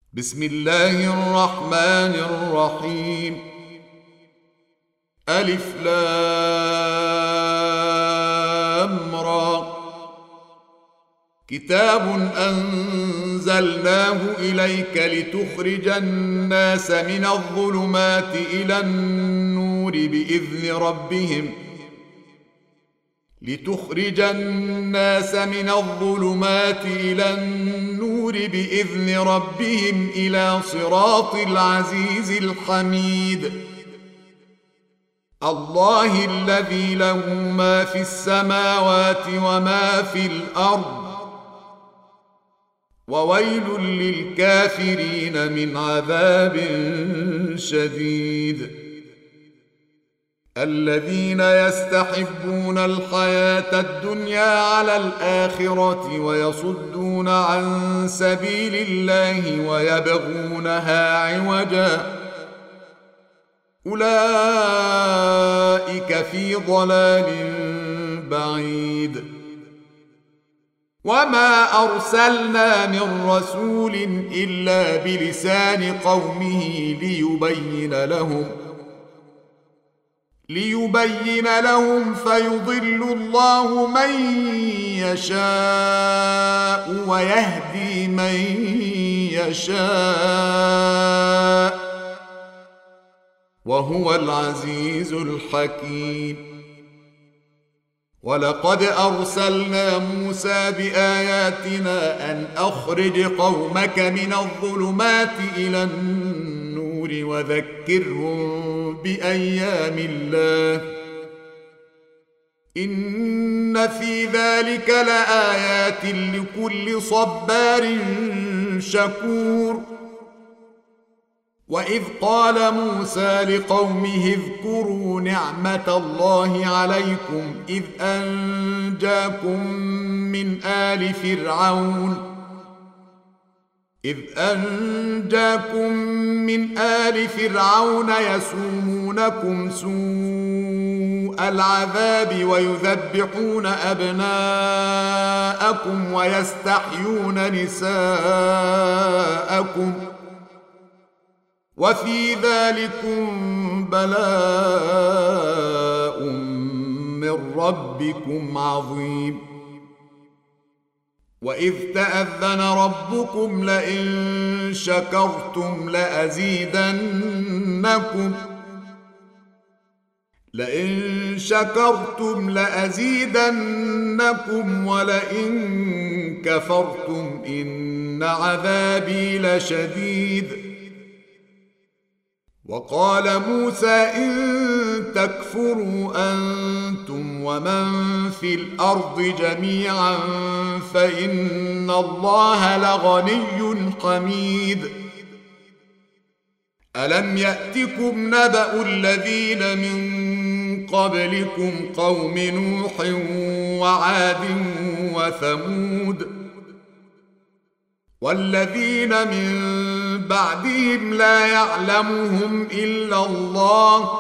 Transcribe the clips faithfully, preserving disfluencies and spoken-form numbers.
بسم الله الرحمن الرحيم. ألف لام را. كتاب أنزلناه إليك لتخرج الناس من الظلمات إلى النور بإذن ربهم لتخرج الناس من الظلمات إلى النور بإذن ربهم إلى صراط العزيز الحميد. الله الذي له ما في السماوات وما في الأرض، وويل للكافرين من عذاب شديد. الذين يستحبون الحياة الدنيا على الآخرة ويصدون عن سبيل الله ويبغونها عوجا، أولئك في ضلال بعيد. وما أرسلنا من رسول إلا بلسان قومه ليبين لهم ليبين لهم فيضل الله من يشاء ويهدي من يشاء، وهو العزيز الحكيم. ولقد أرسلنا موسى بآياتنا أن أخرج قومك من الظلمات إلى النور وذكرهم بأيام الله، إن في ذلك لآيات لكل صبار شكور. وإذ قال موسى لقومه اذكروا نعمة الله عليكم إذ أنجاكم من آل فرعون إذ أنجاكم من آل فرعون يسومونكم سوء العذاب ويذبحون أبناءكم ويستحيون نساءكم، وفي ذلكم بلاء من ربكم عظيم. وإذ تأذن ربكم لئن شكرتم لأزيدنكم لئن شكرتم لأزيدنكم ولئن كفرتم إن عذابي لشديد. وقال موسى إن تكفروا أنتم ومن في الأرض جميعا فإن الله لغني حميد. ألم يأتكم نبأ الذين من قبلكم قوم نوح وعاد وثمود والذين من بعدهم لا يعلمهم إلا الله،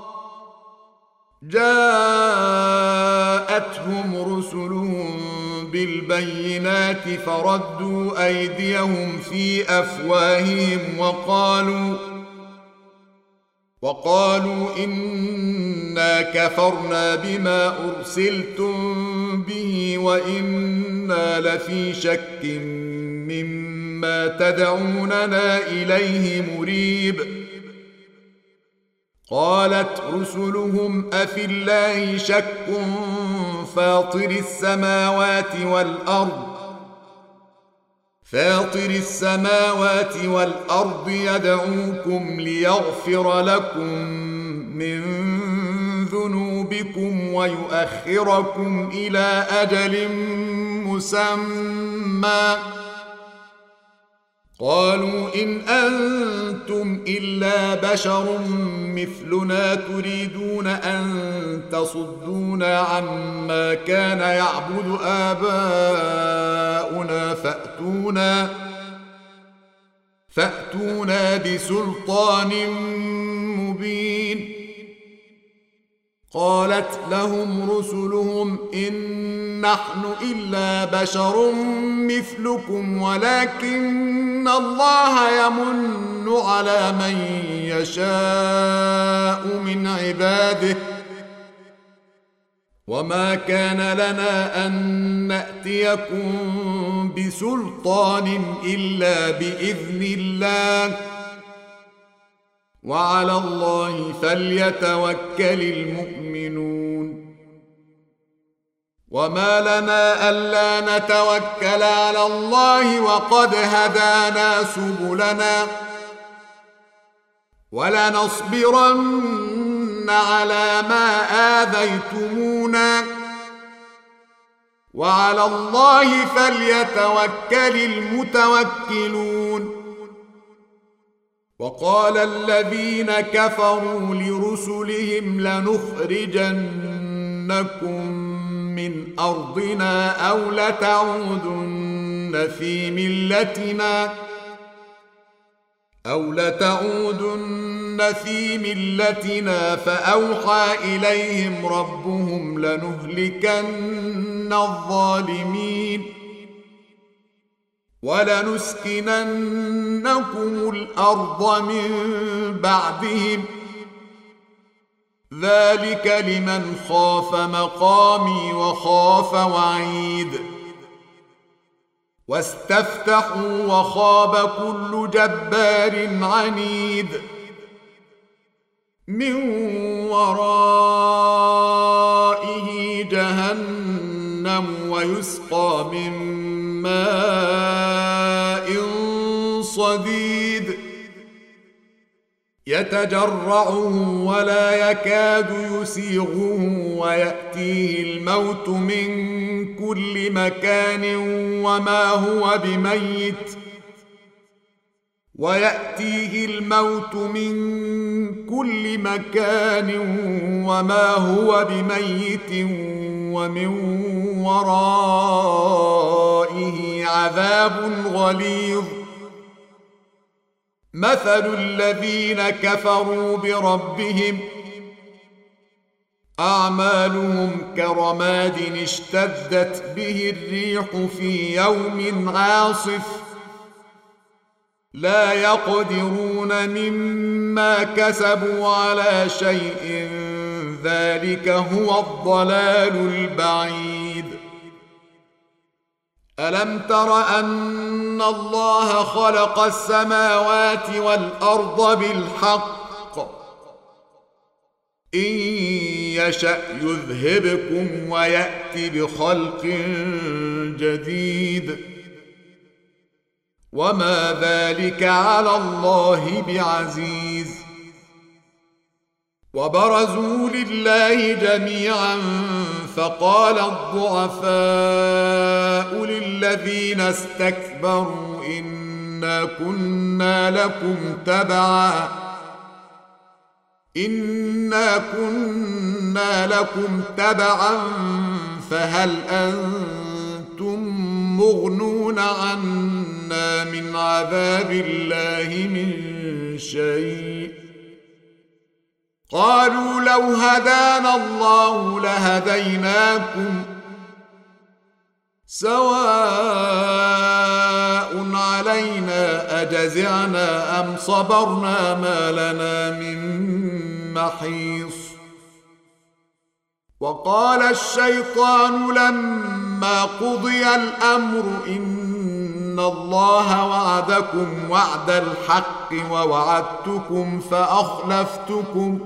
جاءتهم رسلهم بالبينات فردوا أيديهم في أفواههم وقالوا وقالوا إنا كفرنا بما أرسلتم به وإنا لفي شك مما تدعوننا إليه مريب. قالت رسلهم أفي الله شك فاطر السماوات والأرض فاطر السماوات والأرض يدعوكم ليغفر لكم من ذنوبكم ويؤخركم إلى أجل مسمى. قالوا إن أنتم إلا بشر مثلنا تريدون أن تصدونا عما كان يعبد آباؤنا فأتونا فأتونا بسلطان مبين. قالت لهم رسلهم إن نحن إلا بشر مثلكم ولكن الله يمن على من يشاء من عباده وما كان لنا أن نأتيكم بسلطان إلا بإذن الله وعلى الله فليتوكل المؤمنون وما لنا ألا نتوكل على الله وقد هدانا سبلنا ولنصبرن على ما آذيتمونا وعلى الله فليتوكل المتوكلون وقال الذين كفروا لرسلهم لنخرجنكم من أرضنا أو لتعودن في ملتنا أو لتعودن في ملتنا فأوحى إليهم ربهم لنهلكن الظالمين ولنسكننكم الأرض من بعدهم ذلك لمن خاف مقامي وخاف وعيد واستفتحوا وخاب كل جبار عنيد من ورائه جهنم ويسقى من ماء صديد يتجرعه ولا يكاد يسيغه ويأتيه الموت من كل مكان وما هو بميت ويأتيه الموت من كل مكان وما هو بميت ومن ورائه عذاب غليظ مثل الذين كفروا بربهم أعمالهم كرماد اشتدت به الريح في يوم عاصف لا يقدرون مما كسبوا على شيء ذلك هو الضلال البعيد ألم تر أن الله خلق السماوات والأرض بالحق إن يشأ يذهبكم ويأتي بخلق جديد وما ذلك على الله بعزيز وبرزوا لله جميعا فقال الضعفاء للذين استكبروا إنا كنا لكم تبعا إنا كنا لكم تبعا فهل أنتم مغنون عنا من عذاب الله من شيء قالوا لو هدانا الله لهديناكم سواء علينا أجزعنا أم صبرنا ما لنا من محيص وقال الشيطان لما قضي الأمر إن الله وعدكم وعد الحق ووعدتكم فأخلفتكم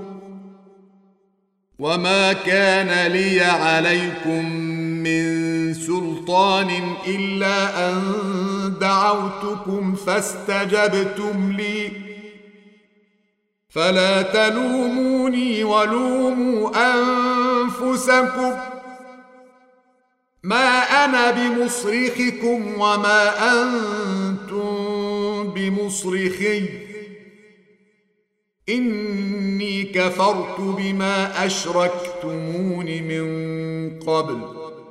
وما كان لي عليكم من سلطان إلا أن دعوتكم فاستجبتم لي فلا تلوموني ولوموا أنفسكم ما أنا بمصرخكم وما أنتم بمصرخي إني كفرت بما أشركتمون من قبل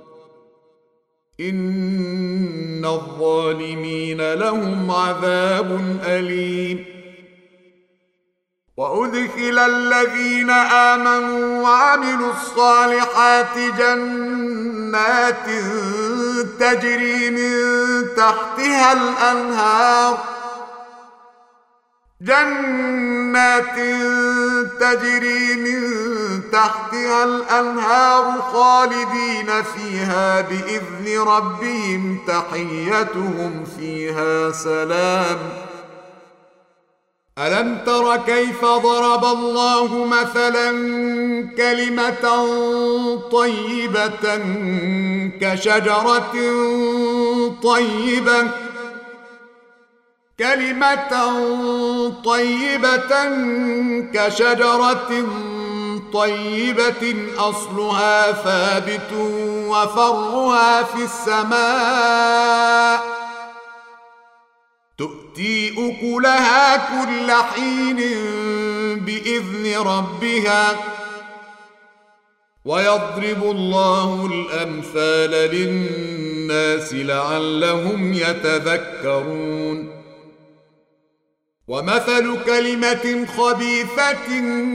إن الظالمين لهم عذاب أليم وأدخل الذين آمنوا وعملوا الصالحات جنات تجري من تحتها الأنهار جنات تجري من تحتها الأنهار خالدين فيها بإذن ربهم تحيتهم فيها سلام. ألم تر كيف ضرب الله مثلا كلمة طيبة كشجرة طيبة كلمة طيبة كشجرة طيبة أصلها ثابت وفرعها في السماء تؤتي أكلها كل حين بإذن ربها ويضرب الله الأمثال للناس لعلهم يتذكرون. ومثل كلمة خبيثة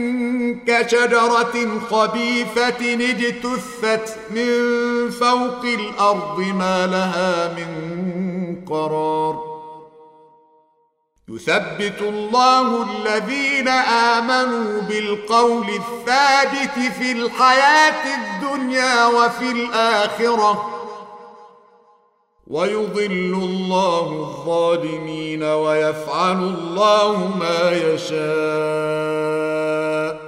كشجرة خبيثة اجتثت من فوق الأرض ما لها من قرار. يثبت الله الذين آمنوا بالقول الثابت في الحياة الدنيا وفي الآخرة ويضل الله الظالمين ويفعل الله ما يشاء.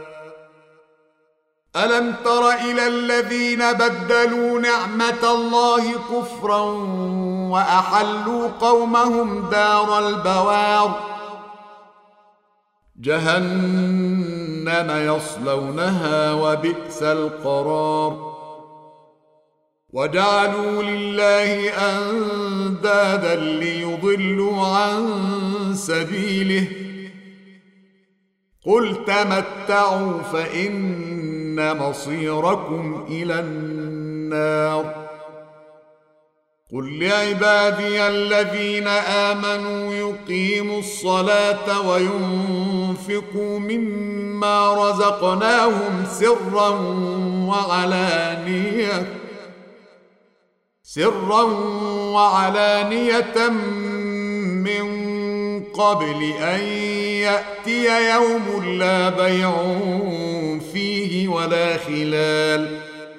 ألم تر إلى الذين بدلوا نعمة الله كفرا وأحلوا قومهم دار البوار جهنم يصلونها وبئس القرار. وجعلوا لله أندادا ليضلوا عن سبيله قل تمتعوا فإن مصيركم إلى النار. قل لعبادي الذين آمنوا يقيموا الصلاة وينفقوا مما رزقناهم سرا وعلانية سرا وعلانية من قبل أن يأتي يوم لا بيع فيه ولا خلال.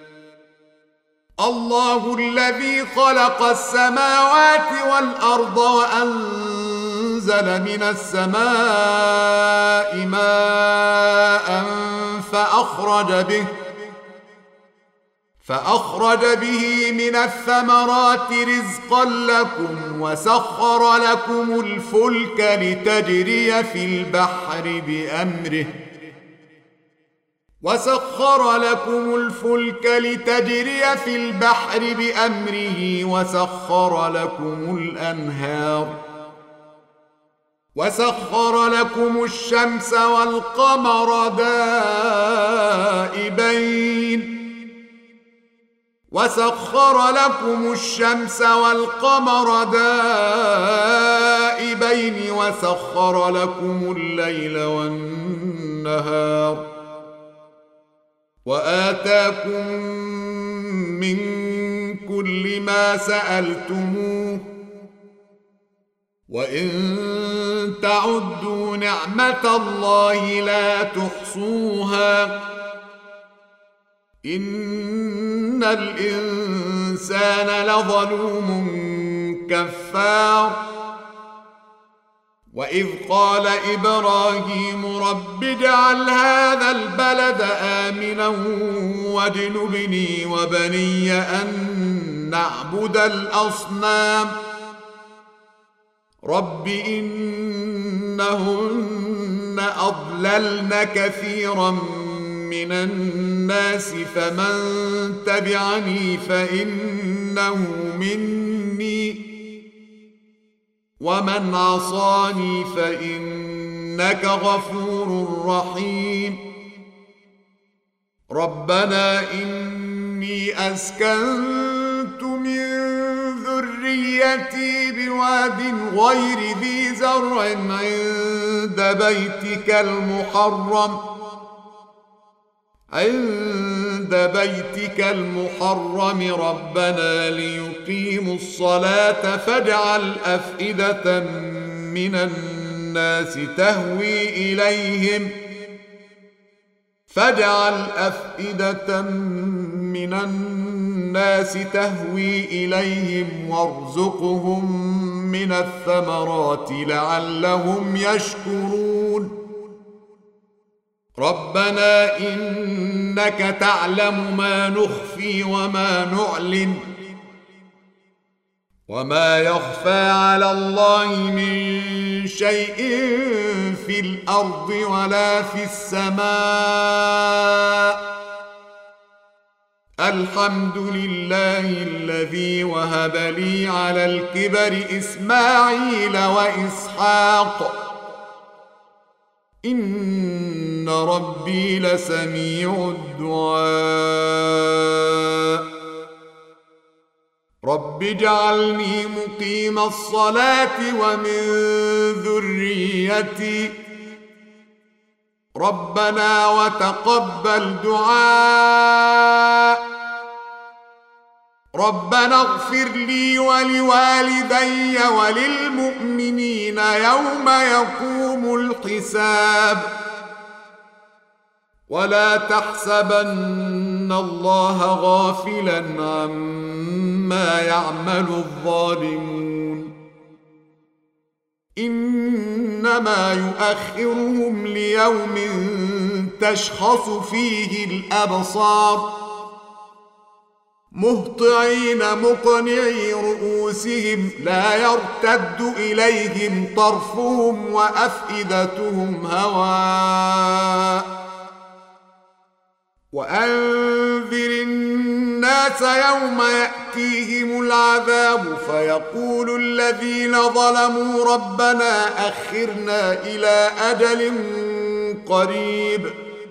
الله الذي خلق السماوات والأرض وأنزل من السماء ماء فأخرج به فأخرج به من الثمرات رزقا لكم وسخر لكم الفلك لتجري في البحر بأمره وسخر لكم الفلك لتجري في البحر بأمره وسخر لكم الأنهار وسخر لكم الشمس والقمر دائبين وسخر لكم الشمس والقمر دائبين وسخر لكم الليل والنهار وآتاكم من كل ما سألتموه وإن تعدوا نعمة الله لا تحصوها إن الإنسان لظلوم كفار. وإذ قال إبراهيم رب اجعل هذا البلد آمنا واجنبني وبني أن نعبد الأصنام رب إنهن أضللن كثيرا من الناس فمن تبعني فإنه مني ومن عصاني فإنك غفور رحيم. ربنا إني أسكنت من ذريتي ذريتي بواد غير ذي زرع عند بيتك المحرم عند بيتك المحرم ربنا ليقيموا الصلاة فاجعل أفئدة من الناس تهوي إليهم فاجعل أفئدة من الناس تهوي إليهم وارزقهم من الثمرات لعلهم يشكرون ربنا إنك تعلم ما نخفي وما نعلن وما يخفى على الله من شيء في الأرض ولا في السماء الحمد لله الذي وهب لي على الكبر إسماعيل وإسحاق إن ربي لسميع الدعاء رب اجعلني مقيم الصلاة ومن ذريتي ربنا وتقبل دعاء ربنا اغفر لي ولوالدي وللمؤمنين يوم يقوم الحساب ولا تحسبن الله غافلا عما يعمل الظالمون إنما يؤخرهم ليوم تشخص فيه الأبصار مهطعين مقنعي رؤوسهم لا يرتد إليهم طرفهم وأفئدتهم هواء وأنذر الناس يوم يأتيهم العذاب فيقول الذين ظلموا ربنا أخرنا إلى أجل قريب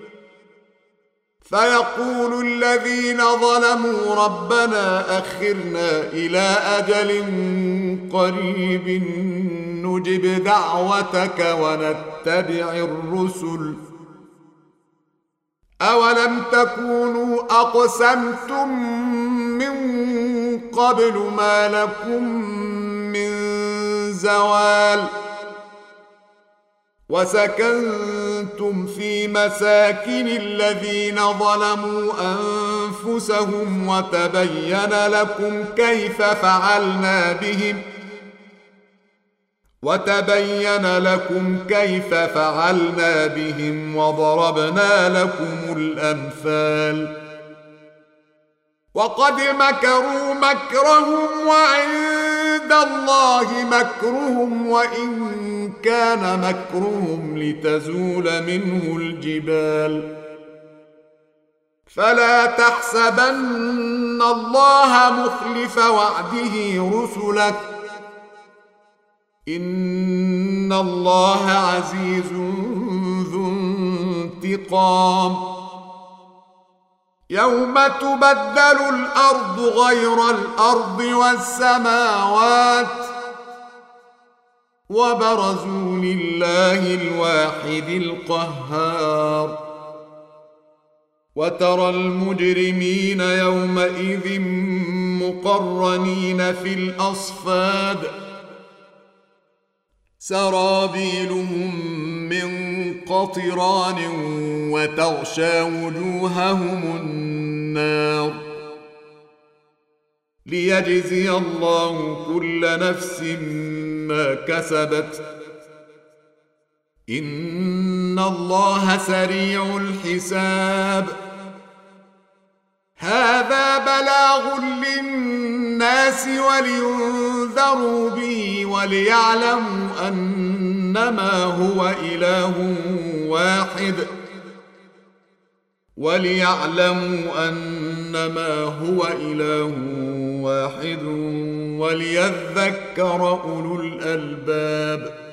فيقول الذين ظلموا ربنا أخرنا إلى أجل قريب نجب دعوتك ونتبع الرسل أولم تكونوا أقسمتم من قبل ما لكم من زوال وسكنتم في مساكن الذين ظلموا أنفسهم وتبين لكم كيف فعلنا بهم وتبين لكم كيف فعلنا بهم وضربنا لكم الأمثال وقد مكروا مكرهم وعند الله مكرهم وإن كان مكرهم لتزول منه الجبال فلا تحسبن الله مخلف وعده رسله إن الله عزيز ذو انتقام يوم تبدل الأرض غير الأرض والسماوات وبرزوا لله الواحد القهار وترى المجرمين يومئذ مقرنين في الأصفاد سرابيلهم من قطران وتغشى وجوههم النار ليجزي الله كل نفس ما كسبت إن الله سريع الحساب هذا بلاغ للناس ولينذروا به وليعلموا أنما هو إله واحد وليعلموا أنما هو إله واحد وليذكر أولو الألباب